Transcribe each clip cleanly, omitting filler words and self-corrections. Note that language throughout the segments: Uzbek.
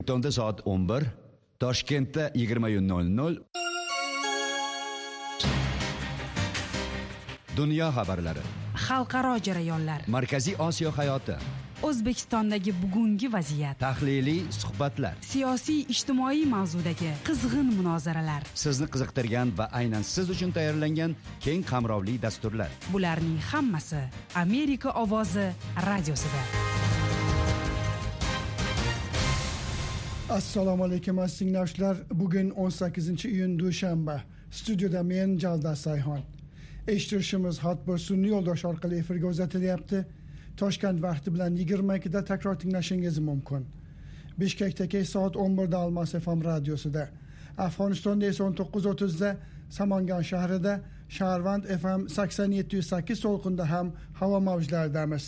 Washingtonda soat 11, Toshkentda 20:00. Dunyo xabarlari, xalqaro jarayonlar, Markaziy Osiyo hayoti, O'zbekistondagi bugungi vaziyat, tahliliy suhbatlar, siyosiy ijtimoiy mavzudagi qizg'in munozaralar, sizni qiziqtirgan va aynan siz uchun tayyorlangan keng qamrovli dasturlar. Bularning hammasi Amerika ovozi radiosida. Assalomu alaykum aziz tinglovchilar. Bugun 18-iyun dushanba. Studiyada men Jalda Sayhon. Eshittirishimiz Hotbir sun'iy yo'ldosh orqali efirga uzatilyapti. Toshkent vaqti bilan 22 da takror tinglashingiz mumkin. Bishkekdagi soat 11 da Almas FM radiosida. Afg'onistonda esa 19:30 da Samangan shahrida Sharvand FM 87.8 to'lqinda ham havo mavjlaridamiz.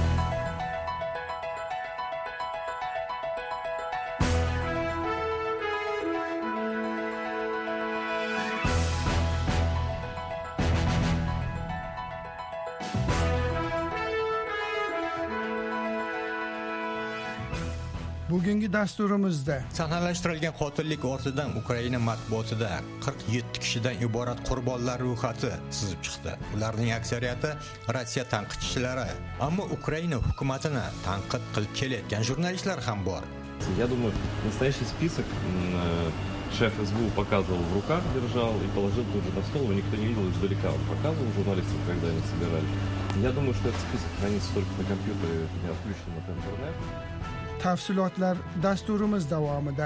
Bugungi dasturimizda sahnalashtirilgan qotillik ortidan Ukraina matbuotida 47 kishidan iborat qurbonlar ro'yxati sizib chiqdi. Ularning aksariyati Rossiya tanqidchilari, ammo Ukraina hukumatini tanqid qilib kelayotgan jurnalistlar ham bor. Я думаю, настоящий список шеф СБУ показывал в руках, держал и положил тут же на стол, но никто не видел издалека. Он показывал журналистам, когда они собирали. Я думаю, что этот список хранится только на компьютере, не отключен от интернета. Tafsilotlar dasturimiz davomida.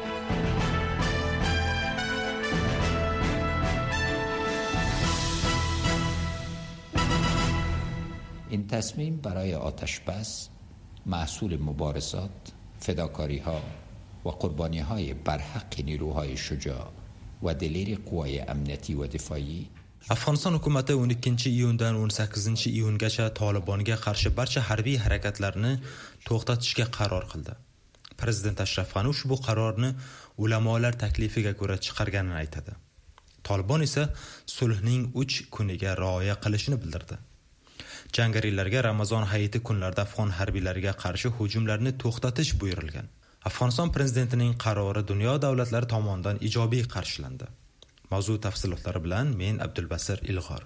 این تصمیم برای آتشبس محصول مبارزات، فداکاری‌ها و قربانی‌های برحق نیروهای شجاع و دلیر قوای امنیتی و دفاعی Afg'oniston hukumati 12-iyundan 18-iyungacha Tolibonga qarshi barcha harbiy harakatlarni to'xtatishga qaror qildi. Prezident Ashraf G'ani ushbu qarorni ulamolar taklifiga ko'ra chiqarganini aytadi. Tolibon esa sulhning 3 kuniga rioya qilishini bildirdi. Jangarilarga Ramazon hayiti kunlarida afg'on harbiylariga qarshi hujumlarni to'xtatish buyurilgan. Afg'oniston prezidentining qarori dunyo davlatlari tomonidan ijobiy qarshilandi. Mavzu tafsilotlari bilan men Abdulbasir Ilg'or.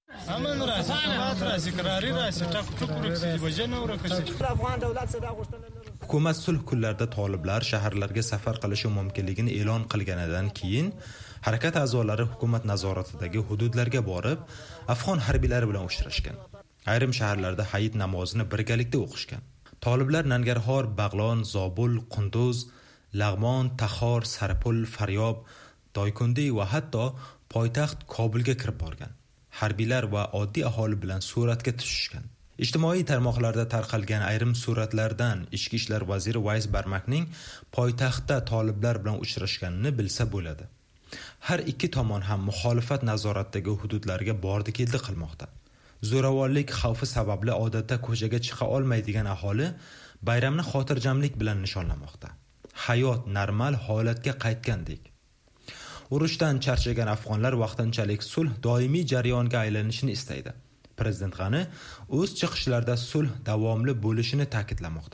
Hukumat sulh kunlarida toliblar shaharlarga safar qilishi mumkinligini e'lon qilganidan keyin harakat a'zolari hukumat nazoratidagi hududlarga borib, afg'on harbiylari bilan uchrashgan. Ayrim shaharlarda hayit namozini birgalikda o'qishgan. Toliblar Nangarhor, Bag'lon, Zobul, Qunduz, Lag'mon, Taxor, Sarpul, Faryob, Doykundi va hatto poytaxt Kobulga kirib borgan. Harbiylar va oddiy aholi bilan suratga tushishgan. Ijtimoiy tarmoqlarda tarqalgan ayrim suratlardan Ichki ishlar vaziri Vays Barmakning poytaxtda toliblar bilan uchrashganini bilsa bo'ladi. Har ikki tomon ham muxolifat nazoratidagi hududlarga bordi-keldi qilmoqda. Zo'ravonlik xavfi sababli odatda ko'chaga chiqa olmaydigan aholi bayramni xotirjamlik bilan nishonlamoqda. Hayot normal holatga qaytgandek. Urushdan charchagan afg'onlar vaqtinchalik sulh doimiy jarayonga aylanishini istaydi. Prezident G'ani o'z chiqishlarida sulh davomli bo'lishini ta'kidlamoqda.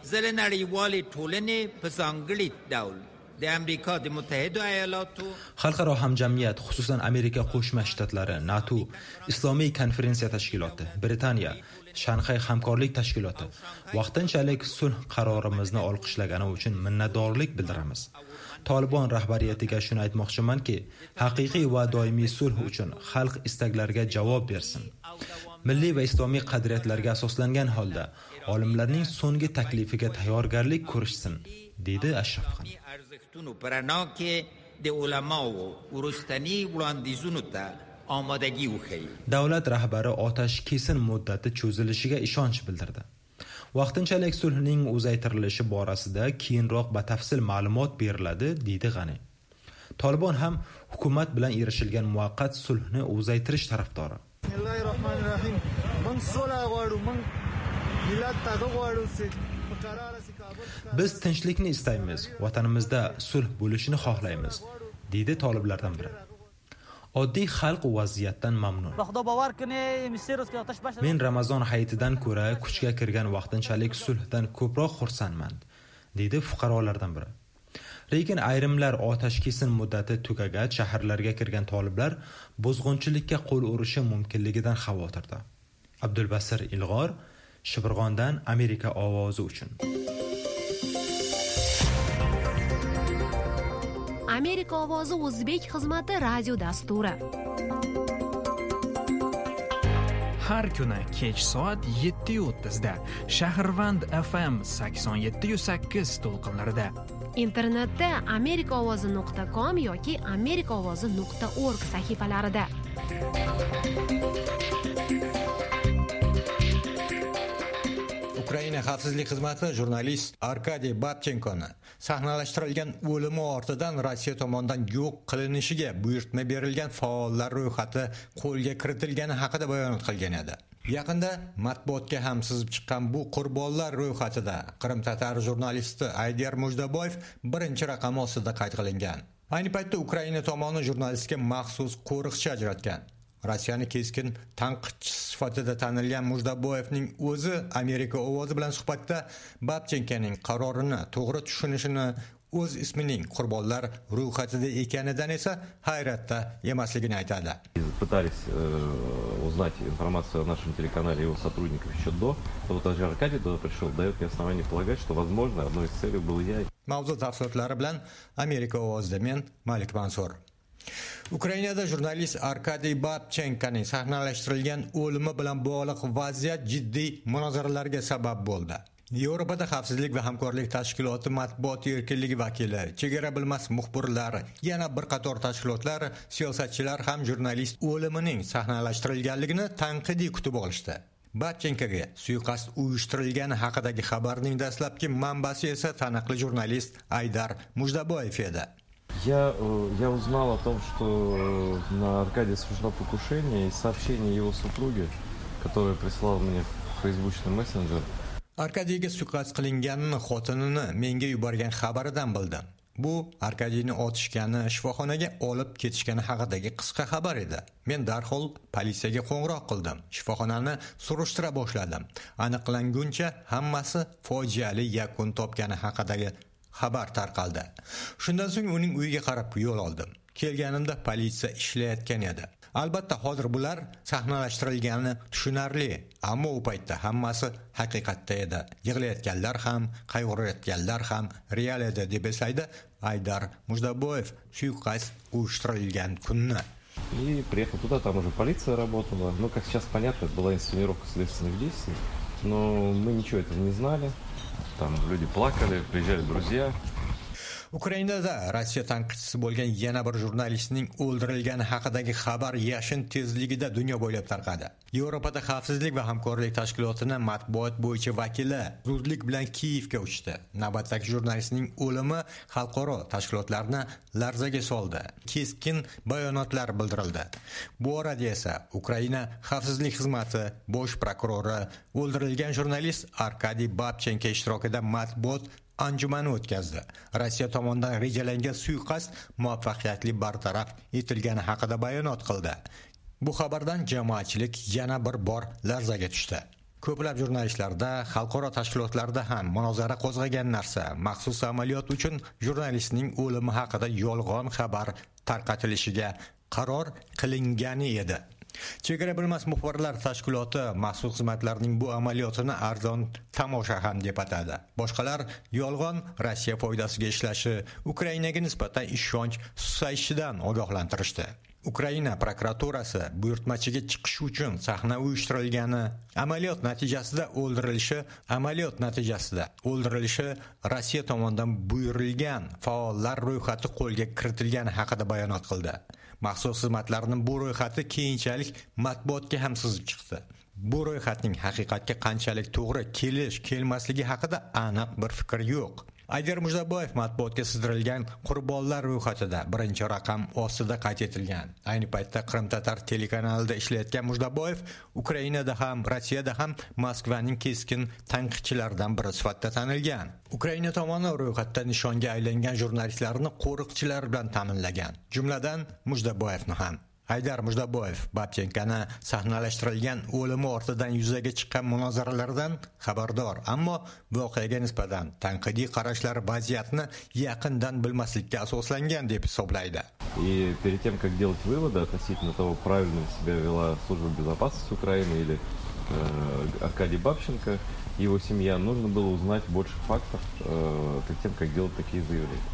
Xalqaro hamjamiyat, xususan Amerika Qo'shma Shtatlari, NATO, Islomiy konferensiya tashkiloti, Britaniya, Shanxay hamkorlik tashkiloti vaqtinchalik sulh qarorimizni olqishlagani uchun minnatdorlik bildiramiz. Tolibon rahbariyatiga shuni aytmoqchimanki, haqiqiy va doimiy sulh uchun xalq istaklariga javob bersin. Milliy va islomiy qadriyatlarga asoslangan holda olimlarning so'nggi taklifiga tayyorgarlik ko'rishsin, dedi Ashraf G'ani. Davlat rahbari otash kesin muddati cho'zilishiga ishonch bildirdi. Vaqtinchalik sulhning uzaytirilishi borasida keyinroq batafsil ma'lumot beriladi, dedi G'ani. Tolibon ham hukumat bilan erishilgan muvaqqat sulhni uzaytirish tarafdori. Biz tinchlikni istaymiz, vatanimizda sulh bo'lishini xohlaymiz, dedi toliblardan biri. Oddiy xalq vaziyatdan mamnun. Men Ramazon hayitidan ko'ra kuchga kirgan vaqtinchalik sulhdan ko'proq xursandman, deydi fuqarolardan biri. Lekin ayrimlar otash kesin muddati tugagach shaharlarga kirgan toliblar buzg'unchilikka qo'l urishi mumkinligidan xavotirda. Abdulbasir Ilg'or, Shibirg'ondan Amerika ovozi uchun. Amerika ovozi o'zbek xizmati radio dasturi. Har kuni kech soat 7:30 da Shahrvand FM 87.8 to'lqinlarida. Internetda amerikaovozi.com yoki amerikaovozi.org sahifalarida. Ukraina xavfsizlik xizmati jurnalist Arkadiy Babchenkoni sahnalashtirilgan o'limi ortidan Rossiya tomonidan yo'q qilinishiga buyurtma berilgan faollar ro'yxati qo'lga kiritilgani haqida bayonot qilgan edi. Yaqinda matbuotga ham sizib chiqqan bu qurbonlar ro'yxatida Qrim-tatar jurnalisti Aydar Mujdaboyev birinchi raqam ostida qayd qilingan. Ayni paytda Ukraina tomoni jurnalistga maxsus qo'riqchi ajratgan. Rossiyani keskin tanqidchi sifatida tanilgan Mujdaboyevning o'zi Amerika ovozi bilan suhbatda Babchenkoning qarorini to'g'ri tushunishini, o'z ismining qurbonlar ro'yxatida ekanidan esa hayratda emasligini aytadi. Пытались узнать информацию о нашем телеканале и его сотрудников еще до. Вот даже Аркадий туда пришел, дает мне основание полагать, что, возможно, одной из целей был я. Mavzu tafsilotlari bilan Amerika ovozida men Malik Mansur. Ukrainada jurnalist Arkadiy Babchenkoning sahnalashtirilgan o'limi bilan bog'liq vaziyat jiddiy munozaralarga sabab bo'ldi. Yevropada xavfsizlik va hamkorlik tashkiloti matbuot erkinligi vakili, chegara bilmas muxbirlar, yana bir qator tashkilotlar, siyosatchilar ham jurnalist o'limining sahnalashtirilganligini tanqidiy kutib olishdi. Babchenkoga suiqasd uyushtirilgani haqidagi xabarning dastlabki manbasi esa taniqli jurnalist Aydar Mujdaboyev edi. Я узнал о том, что на Аркадия совершено покушение из сообщения его супруги, которая прислала мне в фейсбучный мессенджер. Arkadiyga suiqasd qilinganini xotinini menga yuborgan xabaridan bildim. Bu Arkadiyni otishgani, shifoxonaga olib ketishgani haqidagi qisqa xabar edi. Men darhol politsiyaga qo'ng'iroq qildim. Shifoxonani surishtira boshladim. Aniqlanguncha hammasi fojiali yakun topgani haqidagi xabar tarqaldi. Shundan so'ng uning uyiga qarab yo'l oldim. Kelganimda politsiya ishlayotgan edi. Albatta hozir bular sahnalashtirilgani tushunarli, ammo u paytda hammasi haqiqatda edi. Yig'layotganlar ham, qayg'urayotganlar ham real edi deb eslaydi Aydar Mujdaboyev suiqasd uyushtirilgan kunni. И приехал туда, там уже полиция работала. Ну, как сейчас понятно, это была инсценировка следственных действий. Но мы ничего этого не знали. Там люди плакали, приезжали друзья. Ukrainada Rossiya tanqidchisi bo'lgan yana bir jurnalistning o'ldirilgani haqidagi xabar yashin tezligida dunyo bo'ylab tarqadi. Yevropada xavfsizlik va hamkorlik tashkilotining matbuot bo'yicha vakili zudlik bilan Kiyevga uchdi. Navbatdagi jurnalistning o'limi xalqaro tashkilotlarni larzaga soldi. Keskin bayonotlar bildirildi. Bu orada esa Ukraina xavfsizlik xizmati bosh prokurori o'ldirilgan jurnalist Arkadiy Babchenko ishtirokida matbuot anjumani o'tkazdi. Rossiya tomonidan rejalangan suiqasd muvaffaqiyatli bartaraf etilgani haqida bayonot qildi. Bu xabardan jamoatchilik yana bir bor larzaga tushdi. Ko'plab jurnalistlarda, xalqaro tashkilotlarda ham munozara qo'zg'agan narsa maxsus amaliyot uchun jurnalistning o'limi haqida yolg'on xabar tarqatilishiga qaror qilingani edi. Chegara bilmas muxbirlar tashkiloti maxsus xizmatlarning bu amaliyotini arzon tomosha ham deb atadi. Boshqalar yolg'on Rossiya foydasiga ishlashi, Ukrainaga nisbatan ishonch susayishidan ogohlantirishdi. Ukraina prokuraturasi buyurtmachiga chiqish uchun sahna uyushtirilgani, amaliyot natijasida o'ldirilishi Rossiya tomonidan buyurilgan faollar ro'yxati qo'lga kiritilgani haqida bayonot qildi. Maxsus xizmatlarning bu ro'yxati keyinchalik matbuotga ham sizib chiqdi. Bu ro'yxatning haqiqatga qanchalik to'g'ri kelmasligi haqida aniq bir fikr yo'q. Aydar Mujdaboyev matbuotga sizdirilgan qurbonlar ro'yxatida birinchi raqam ostida qayd etilgan. Ayni paytda Qrim-tatar telekanalida ishlayotgan Mujdaboyev Ukrainada ham, Rossiyada ham Moskvaning keskin tanqidchilaridan biri sifatida tanilgan. Ukraina tomoni ro'yxatda nishonga aylangan jurnalistlarni qo'riqchilar bilan ta'minlagan, jumladan Mujdaboyevni ham. Haydar Mujdaboyev Babchenkani sahnalashtirilgan o'limi ortidan yuzaga chiqqan munozaralardan xabardor, ammo voqeaga nisbatan tanqidiy qarashlar vaziyatni yaqindan bilmaslikka asoslangan deb hisoblaydi. И перед тем, как делать выводы относительно того, правильно ли себя вела служба безопасности Украины или Аркадий Бабченко и его семья, нужно было узнать больше фактов перед тем, как делать такие заявления.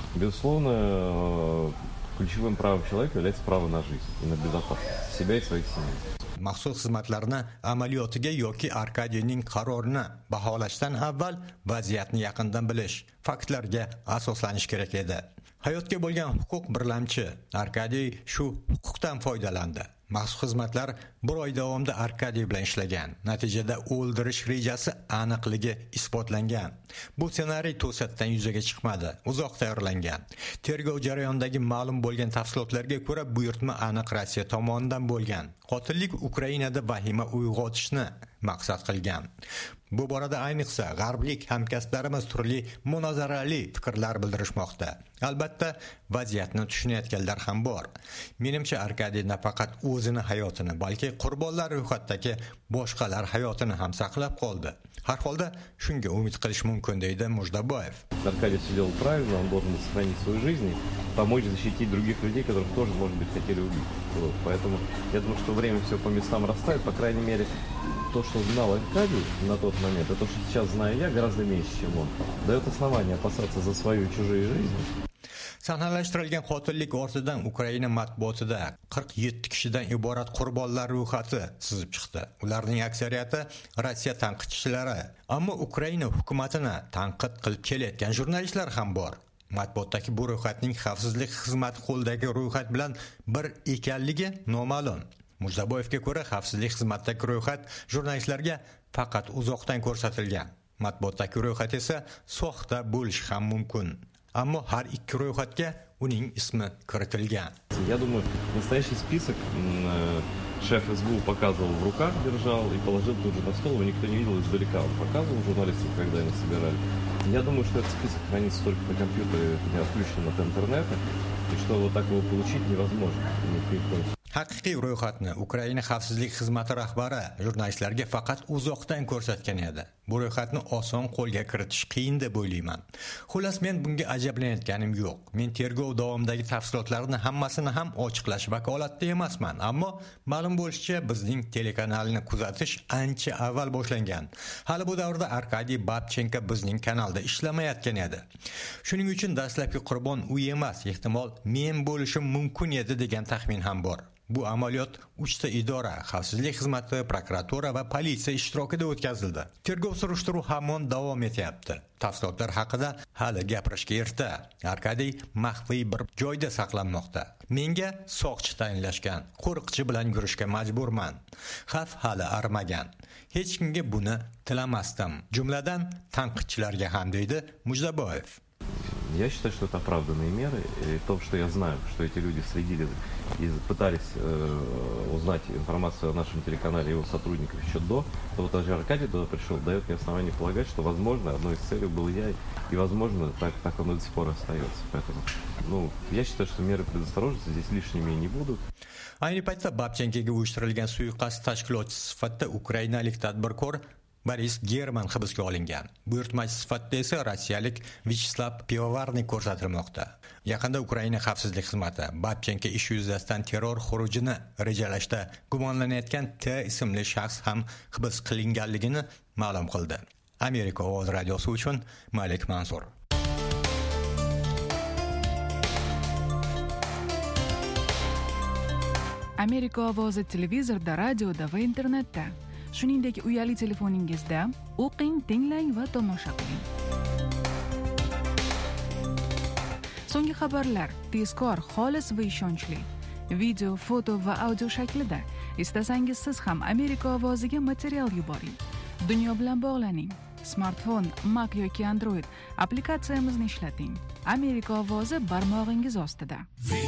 Безусловно, ключевым правом человека является право на жизнь и на безопасность себя и своих семей. Maxsus xizmatlarni amaliyotiga yoki Arkadiyning qarorini baholashdan avval vaziyatni yaqindan bilish, faktlarga asoslanish kerak edi. Hayotga bo'lgan huquq birlamchi Arkadiy shu huquqdan foydalandi. Maxsus xizmatlar 1 oy davomida Arkadiy bilan ishlagan. Natijada o'ldirish rejasi aniqligi isbotlangan. Bu ssenariy to'satdan yuzaga chiqmadi, uzoq tayyorlangan. Tergov jarayonidagi ma'lum bo'lgan tafsilotlarga ko'ra, buyurtma aniq Rossiya tomonidan bo'lgan. Qotillik Ukrainada vahima uyg'otishni maqsad qilgan. Bu borada ayniqsa g'arblik hamkasblarimiz turli munozarali fikrlar bildirishmoqda. Albatta, vaziyatni tushunayotganlar ham bor. Menimcha Arkadiy nafaqat o'zini hayotini, balki qurbonlar ro'yxatidagi boshqalar hayotini ham saqlab qoldi. Har holda shunga umid qilish mumkin deydi Mujdaboyev. Аркадий все делал правильно, он должен сохранить свою жизнь и помочь защитить других людей, которых тоже, может быть, хотели убить. Вот. Поэтому я думаю, что время все по местам расставит. По крайней мере, то, что знал Аркадий на тот момент, и то, что сейчас знаю я, гораздо меньше, чем он, дает основание опасаться за свою и чужие жизни. Sahnalashtirilgan qotillik ortidan Ukraina matbuotida 47 kishidan iborat qurbonlar ro'yxati sizib chiqdi. Ularning aksariyati Rossiya tanqidchilari, ammo Ukraina hukumatini tanqid qilib kelayotgan jurnalistlar ham bor. Matbuotdagi bu ro'yxatning xavfsizlik xizmati qo'lidagi ro'yxat bilan bir ekanligi noma'lum. Mujdaboyevga ko'ra, xavfsizlik xizmatidagi ro'yxat jurnalistlarga faqat uzoqdan ko'rsatilgan. Matbuotdagi ro'yxat esa soxta bo'lishi ham mumkin. Ammo har ikki ro'yxatga uning ismi kiritilgan. Я думаю, настоящий список шеф СБУ показывал в руках, держал и положил тут же на стол, его никто не видел издалека. Он показывал журналистам, когда они собирали. Я думаю, что этот список хранится только на компьютере, не отключен от интернета, и что вот так его получить невозможно. Haqiqiy ro'yxatni Ukraina xavfsizlik xizmati rahbari jurnalistlarga faqat uzoqdan ko'rsatgan edi. Bu ro'yxatni oson qo'lga kiritish qiyin deb o'ylayman. Xullas, men bunga ajablanayotganim yo'q. Men tergov davomidagi tafsilotlarni hammasini ham ochiqlash vakolatida emasman, ammo ma'lum bo'lishicha bizning telekanalni kuzatish ancha avval boshlangan. Hali bu davrda Arkadiy Babchenko bizning kanalda ishlamayotgan edi. Shuning uchun dastlabki qurbon u emas, ehtimol men bo'lishim mumkin edi degan taxmin ham bor. Bu amaliyot 3 ta idora, xavfsizlik xizmati, prokuratura va politsiya ishtirokida o'tkazildi. Tergov surishtiruv hamon davom etyapti. Tafsilotlar haqida hali gapirishga erta. Arkadiy maxfiy bir joyda saqlanmoqda. Menga soqchi tayinlashgan, qo'riqchi bilan yurishga majburman. Xavf hali arimagan. Hech kimga buni tilamasdim. Jumladan tanqidchilarga ham deydi Mujdaboyev. Я считаю, что это оправданные меры. И то, что я знаю, что эти люди следили и пытались узнать информацию о нашем телеканале и его сотрудников еще до, то вот даже Аркадий туда пришел, дает мне основание полагать, что, возможно, одной из целей был я, и, возможно, так он до сих пор остается. Поэтому, я считаю, что меры предосторожности здесь лишними не будут. Ayni paytda Babchenkoga uyushtirilgan suiqasd tashkilotchisi sifatida ukrainalik tadbirkor Boris German hibsga olingan. Buyurtmachi sifatida esa rossiyalik Vyacheslav Pivovarniy ko'rsatilmoqda. Yaqinda Ukraina xavfsizlik xizmati Babchenko ish yuzasidan terror xurujini rejalashda gumonlanayotgan T ismli shaxs ham hibs qilinganligini ma'lum qildi. Amerika ovoz radiosi uchun Malik Mansur. Amerika ovozi televizorda, radioda va internetda, shuningdek uyali telefoningizda o'qing, tinglang va tomosha qiling. So'nggi xabarlar tezkor, xolis va ishonchli. Video, foto va audio shaklida. Istasangiz siz ham Amerika ovoziga material yuboring. Dunyo bilan bog'laning. Smartfon, Mac yoki Android applikatsiyamizni ishlating. Amerika ovozi barmog'ingiz ostida.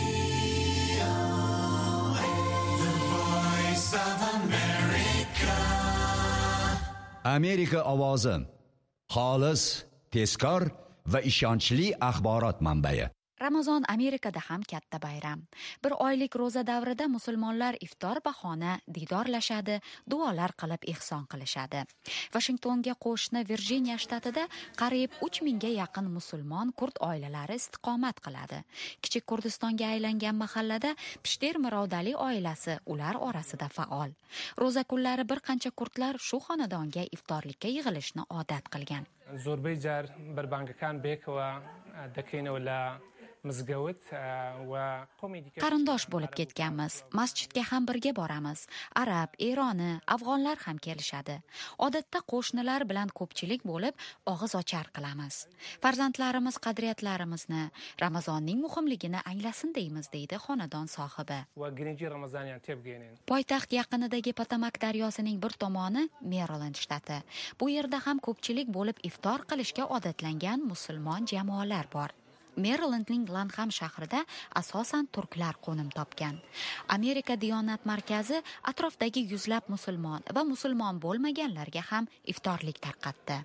Amerika ovozi. Xolis, tezkor va ishonchli axborot manbai. Ramazon Amerikada ham katta bayram. Bir oylik ro'za davrida musulmonlar iftor bahona diydorlashadi, duolar qilib ihson qilishadi. Washingtonga qo'shni Virjiniya shtatida qariyb 3000 ga yaqin musulmon kurd oilalari istiqomat qiladi. Kichik Kurdistonga aylangan mahallada Pishter Mirovdali oilasi ular orasida faol. Ro'za kunlari bir qancha kurdlar shu xonadonga iftorlikka yig'ilishni odat qilgan. زۆربەی جار بەربانگەکان بێکەوە دەکەینەوە لە مزگەوت و قومی دیکە qarindosh bo'lib ketganmiz. Masjidga ham birga boramiz. Arab, Eroni, afg'onlar ham kelishadi. Odatda qo'shnilar bilan ko'pchilik bo'lib og'iz ochar qilamiz. Farzandlarimiz qadriyatlarimizni, Ramazonning muhimligini anglasin deymiz, deydi xonadon sohibi. Poytaxt yaqinidagi Potomak daryosining bir tomoni Maryland shtati. Bu yerda ham ko'pchilik bo'lib iftor qilishga odatlangan musulmon jamoalar bor. Marylandning Lanham shahrida asosan turklar qo'nim topgan. Amerika Diyonat markazi atrofdagi yuzlab musulmon va musulmon bo'lmaganlarga ham iftorlik tarqatdi.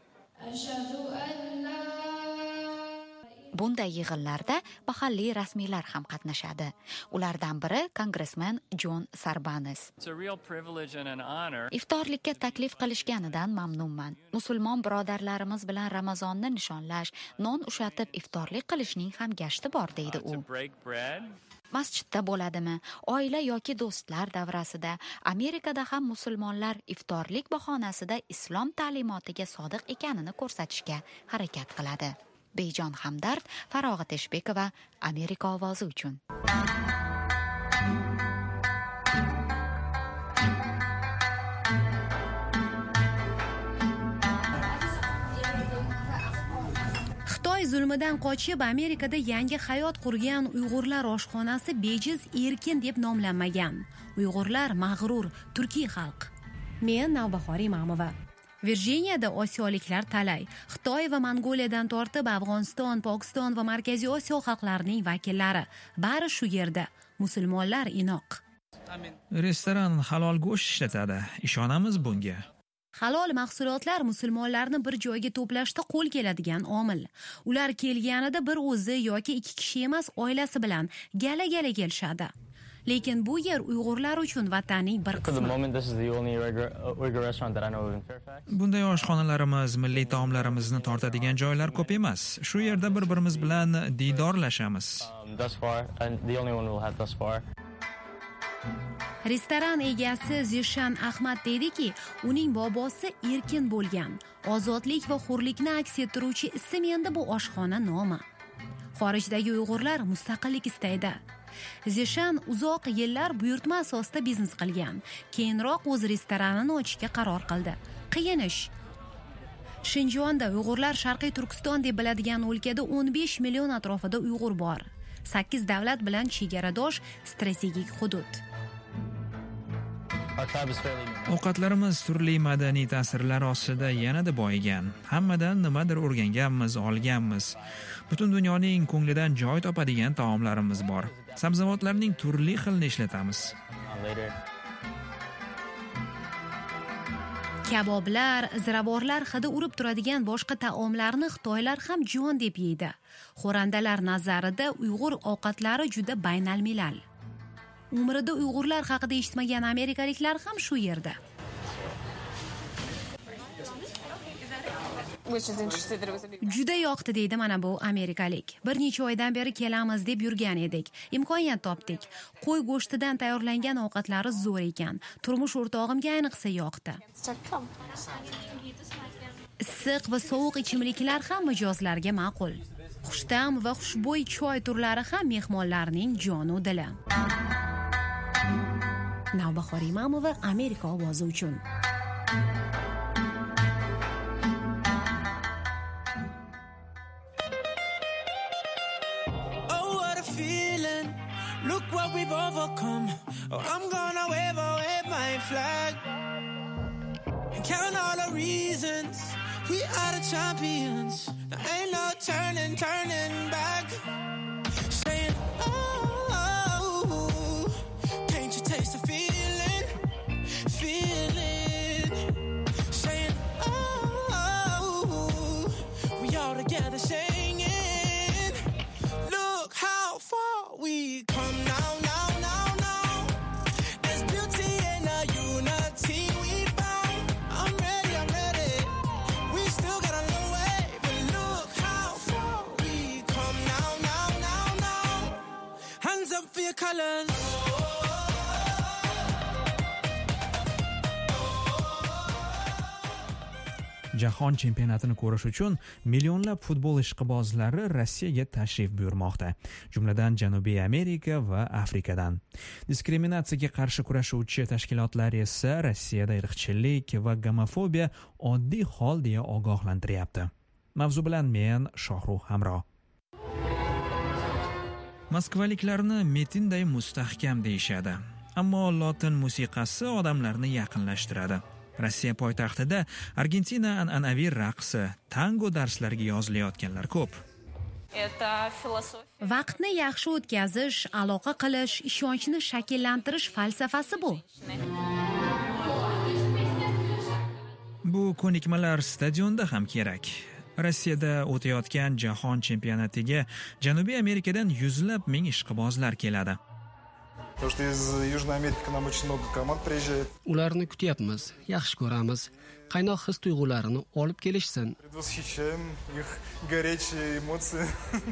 Bunday yig'inlarda mahalliy rasmiylar ham qatnashadi. Ulardan biri kongressmen Jon Sarbanes. Iftorlikka taklif qilishganidan mamnunman. Musulmon birodarlarimiz bilan Ramazonni nishonlash, non ushatib iftorlik qilishning ham gashti bor, deydi u. Masjidda bo'ladimi, oila yoki do'stlar davrasida, Amerikada ham musulmonlar iftorlik bahonasida islom ta'limotiga sodiq ekanini ko'rsatishga harakat qiladi. Beyjon Hamdard, Farog'at Eshbekova, Amerika ovozi uchun. Xitoy zulmidan qochib Amerikada yangi hayot qurgan Uyg'urlar oshxonasi bejiz erkin deb nomlanmagan. Uyg'urlar mag'rur turkiy xalq. Men Navbahor Imamova. Virjiniyada osiyoliklar talay. Xitoy va Mongoliyadan tortib Afg'oniston, Pokiston va Markaziy Osiyo xalqlarining vakillari bari shu yerda. Musulmonlar inoq. Restoran halol go'sht ishlatadi. Ishonamiz bunga. Halol mahsulotlar musulmonlarni bir joyga to'plashda qo'l keladigan omil. Ular kelganida bir o'zi yoki ikki kishi emas, oilasi bilan gala-gala kelishadi. Lekin bu yer Uyg'urlar uchun vatanning bir qismi. Bunday oshxonalarimiz, milliy taomlarimizni tortadigan joylar ko'p emas. Shu yerda bir-birimiz bilan diydorlashamiz. Restoran egasi Zishan Ahmad deydiki, uning bobosi erkin bo'lgan. Ozodlik va hurlikni aks ettiruvchi ism endi bu oshxona nomi. Xorijdagi Uyg'urlar mustaqillik istaydi. Zishan uzoq yillar buyurtma asosida biznes qilgan. Keyinroq o'z restoranini ochishga qaror qildi. Qiyin ish. Shinjonda Uyg'urlar Sharqiy Turkiston deb biladigan o'lkada 15 million atrofida Uyg'ur bor. 8 davlat bilan chegaradosh strategik hudud. Ovqatlarimiz turli madaniy ta'sirlar ostida yanada boyigan. Hammadan nimadir o'rganganmiz, olganmiz. Butun dunyoning ko'nglidan joy topadigan taomlarimiz bor. Sabzavotlarning turli xilini ishlatamiz. Kaboblar, ziravorlar hidi urib turadigan boshqa taomlarni Xitoylar ham jon deb yeydi. Xo'randalar nazarida Uyg'ur ovqatlari juda baynalmilal. Umrida Uyg'urlar haqida eshitmagan amerikaliklar ham shu yerda. Juda yoqdi deydi mana bu amerikalik. Bir necha oydan beri kelamiz deb yurgan edik. Imkoniyat topdik. Qo'y go'shtidan tayyorlangan ovqatlari zo'r ekan. Turmush o'rtog'imga ayniqsa yoqdi. Issiq va sovuq ichimliklar ham mijozlarga ma'qul. Xushtam va xushbo'y choy turlari ham mehmonlarning jonu dili. Navbahor Imamova, Amerika ovozi uchun. Look what we've overcome. Oh, I'm gonna wave my flag and count all the reasons we are the champions. There ain't no turning back. Saying, oh, can't you taste the feeling? Saying, oh, we all together singing. Look how up for your colors. Jahon chempionatini ko'rish uchun millionlab futbol ishqibozlari Rossiyaga tashrif buyurmoqda, jumladan Janubiy Amerika va Afrikadan. Diskriminatsiyaga qarshi kurashuvchi tashkilotlar esa Rossiyada irqchilik va gomofobiya oddiy hol deya ogohlantiryapti. Mavzu bilan men Shohruh Hamro. Moskvaliklarni metinday mustahkam deyishadi, ammo lotin musiqasi odamlarni yaqinlashtiradi. Rossiya poytaxtida Argentina an'anaviy raqsi, tango darslariga yozilayotganlar ko'p. Vaqtni yaxshi o'tkazish, aloqa qilish, ishonchni shakllantirish falsafasi bu. Bu ko'nikmalar stadionda ham kerak. Rossiyada o'tayotgan jahon chempionatiga Janubiy Amerikadan yuzlab ming ishqibozlar keladi. Потому что из Южной Америки к нам очень много команд приезжает. Ularni kutyapmiz, yaxshi ko'ramiz. Qaynoq his-tuyg'ularini olib kelishsin. Предвосхищаем их горячие эмоции.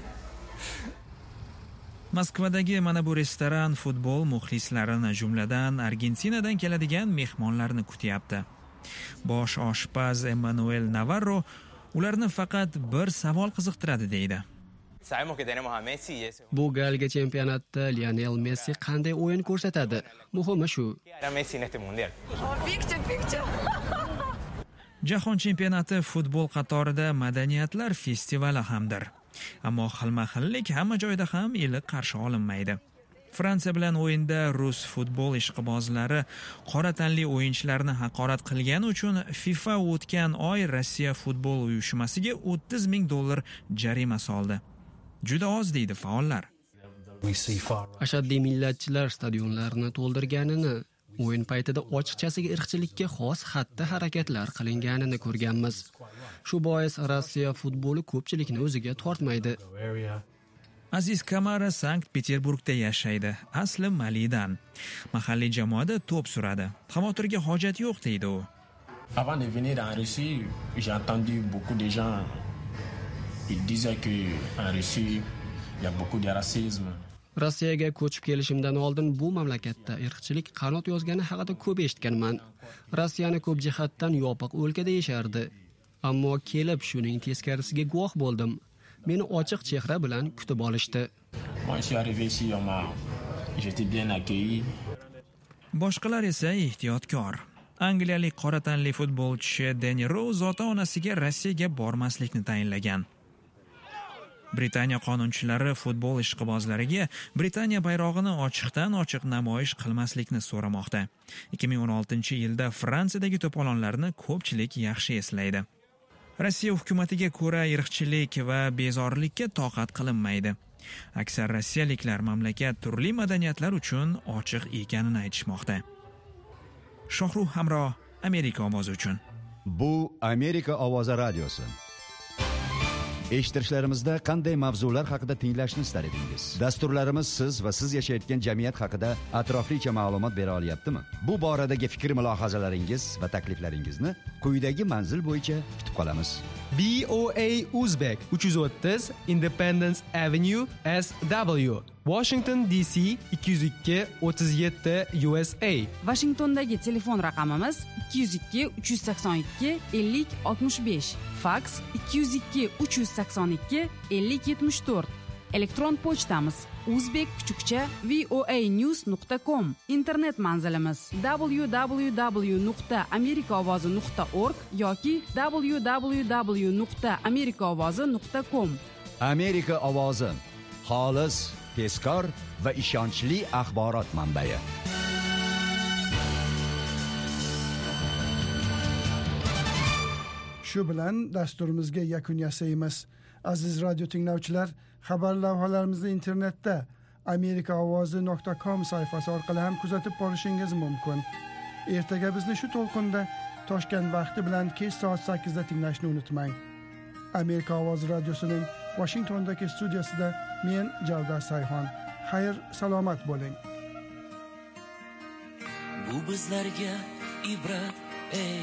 Moskvadagi mana bu restoran futbol muxlislarini, jumladan Argentinadan keladigan mehmonlarni kutyapti. Bosh oshpaz Emmanuel Navarro ularni faqat bir savol qiziqtiradi deydi. Bu galgi chempionatda Lionel Messi qanday o'yin ko'rsatadi? Muhimi shu. Jahon chempionati futbol qatorida madaniyatlar festivali hamdir. Ammo xilma-xillik hamma joyda ham iliq qarshi olinmaydi. Fransiya bilan o'yinda rus futbol ishqibozlari qora tanli o'yinchilarni haqorat qilgani uchun FIFA o'tgan oy Rossiya futbol uyushmasiga $30,000 jarima soldi. Juda oz deydi faollar. Ashaddiy millatchilar stadionlarni to'ldirganini, o'yin paytida ochiqchasiga irqchilikka xos xatti-harakatlar qilinganini ko'rganmiz. Shu bois Rossiya futboli ko'pchilikni o'ziga tortmaydi. Aziz Kamara Sankt-Peterburgda yashaydi, asli Malidan. Mahalliy jamoada to'p suradi. Xavotirga hojat yo'q deydi u. Avant de venir en Russie, j'ai entendu beaucoup de gens ils disaient que en Russie il y a beaucoup de racisme. Rossiyaga ko'chib kelishimdan oldin bu mamlakatda irqchilik qanot yozgani haqida ko'p eshitganman. Rossiyani ko'p jihatdan yopiq o'lka deyishardi. Ammo kelib shuning teskarisiga guvoh bo'ldim. Meni ochiq chehra bilan kutib olishdi. Boshqalar esa ehtiyotkor. Angliyalik qora tanli futbolchi Danny Rose ota-onasiga Rossiyaga bormaslikni tayinlagan. Britaniya qonunchilari futbol ishqibozlariga Britaniya bayrog'ini ochiqdan-ochiq namoyish qilmaslikni so'ramoqda. 2016-yilda Fransiyadagi to'polonlarni ko'pchilik yaxshi eslaydi. Rossiya hukumatiga ko'ra irqchilik va bezorilikka toqat qilinmaydi. Aksar rossiyaliklar mamlakat turli madaniyatlar uchun ochiq ekanini aytishmoqda. Shohruh Hamro, Amerika ovozi uchun. Bu Amerika ovozi radiosi. Eshittirishlarimizda qanday mavzular haqida tinglashni istar edingiz? Dasturlarimiz siz va siz yashayotgan jamiyat haqida atroflicha ma'lumot bera olyaptimi? Bu boradagi fikr-mulohazalaringiz va takliflaringizni quyidagi manzil bo'yicha kutib qolamiz. VOA Uzbek 330 Independence Avenue SW, Washington DC 202-37 USA. Washingtondagi telefon raqamimiz 202-382-50-65, faks 202-382-50-74. Elektron pochtamiz uzbek_voanews.com. Internet manzilimiz www.amerikaovozi.org yoki www.amerikaovozi.com. Amerika ovozi, xolis, tezkor va ishonchli axborot manbai. Shu bilan dasturimizga yakun yasaymiz. Aziz radio tinglovchilar, xabar lavhalarimizni internetda amerikaovozi.com sayfasi orqali ham kuzatib borishingiz mumkin. Ertaga bizni shu to'lqinda Toshkent vaqti bilan kech soat 8 da tinglashni unutmang. Amerika ovozi radiosining Washingtondagi studiyasida men Javdar Sayxon. Xayr, salomat bo'ling. Bu bizlarga ibrat, ey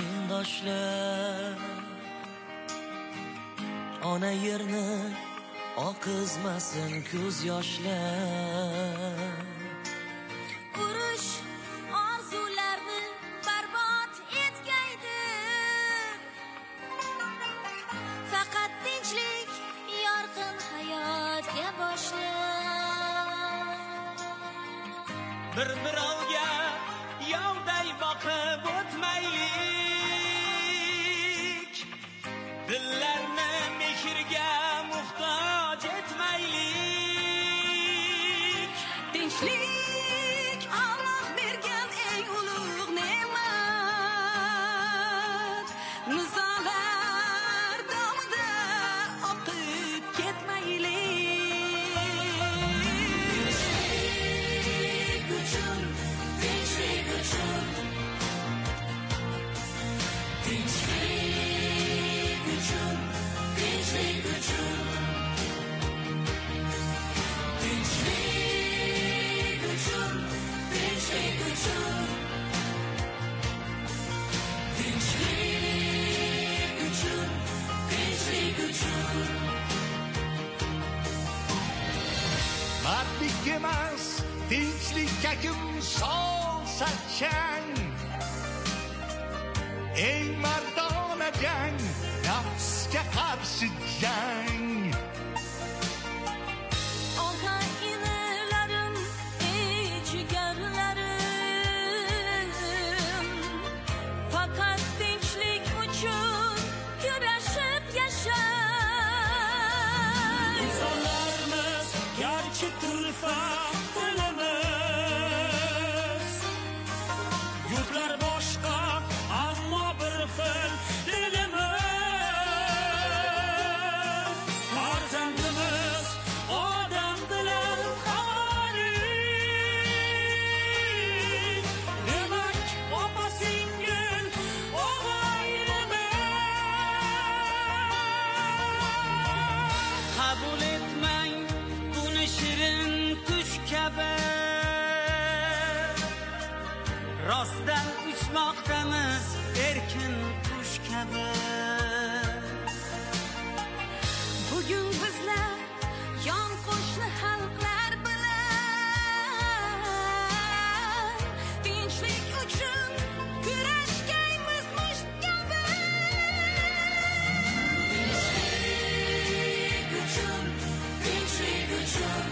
zamindoshlar. Ona yerni oqizmasin ko'z yoshlar. Urush orzularni barbod etgaydi. Faqat tinchlik, yorqin hayotga boshlar. Bir-birovga yovday boqib o'tmaylik. Dillarni mehrga muhtoj etmaylik. Tinchlik Alloh bergan eng ulug' ne'mat. Nizolar davomida oqib ketmaylik. Tinchlik uchun, tinchlik uchun. Tinchlik uchun, tinchlik uchun. Tinchlik uchun, tinchlik uchun. Tinchlik uchun, tinchlik uchun. Mardlik emas, tinchlikka kim solsa chang. Eng mardona jang, nafsga qarshi jang. Oqa inilarim, jigarlarim. Faqat tinchlik uchun kurashib yashang. İnsanlarımız gerçi turfa dilimiz. Yurtlar boşqa, ammo bir xil dilimiz. Farzandimiz odam bilan xoli. Demak, opa singil o'g'aylimiz. Qabul etmang buni shirin tush kabi. Rostdan uchmoqdamiz erkin qush kabi. Bugun bizlar yon qo'shni xalqlar bilan tinchlik uchun kurashgaymiz musht kabi. Tinchlik uchun, tinchlik uchun.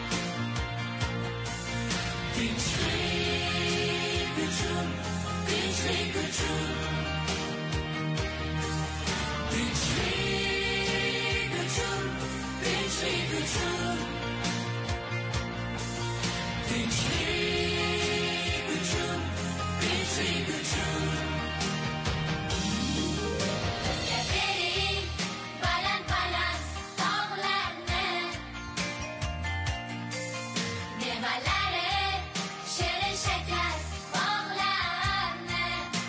Tinchlik uchun, tinchlik uchun. Tinchlik uchun, tinchlik uchun. Tinchlik uchun, tinchlik uchun. Bizga bering baland-baland tog'larni. Mevalari shirin shakar bog'larni.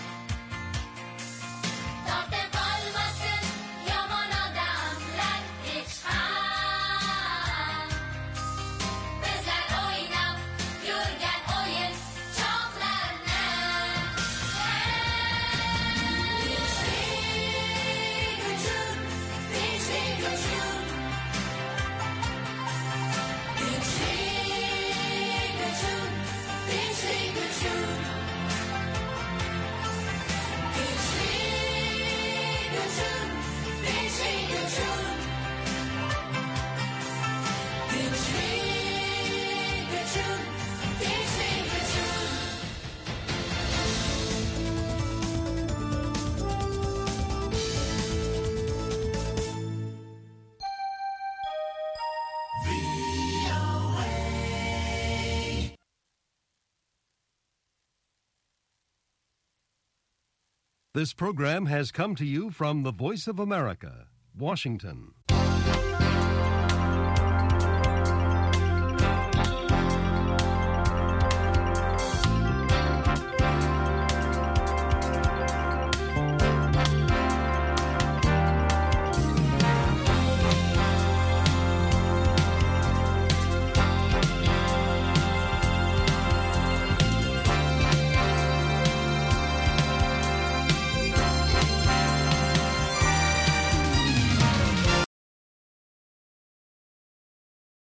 Tortib qolmasin yomon odamlar hech ham. Bizlar o'ynab yurgan o'yin choqlarni. Tinchlik uchun, tinchlik uchun. Tinchlik uchun, tinchlik uchun. Tinchlik uchun, tinchlik uchun. Tinchlik uchun, tinchlik uchun. This program has come to you from the Voice of America, Washington.